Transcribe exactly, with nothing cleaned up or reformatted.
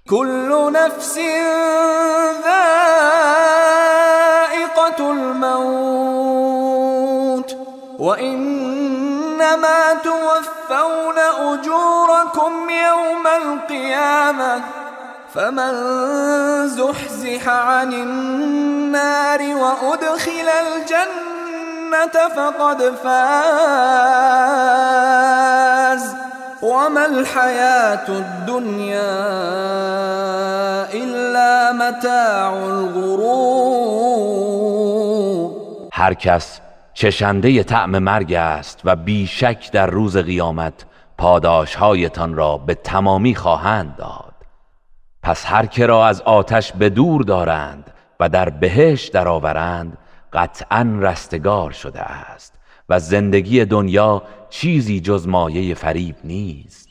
كل نفس ذائقة الموت وإنما توفون أجوركم يوم القيامة فمن زحزح عن النار وأدخل الجنة فقد فاز وما الحياة الدنيا إلا متاع الغرور. هر کس چشنده طعم مرگ است و بیشک در روز قیامت پاداشهایتان را به تمامی خواهند داد. پس هر که را از آتش به دور دارند و در بهشت درآورند قطعاً رستگار شده است و زندگی دنیا چیزی جز مایه فریب نیست.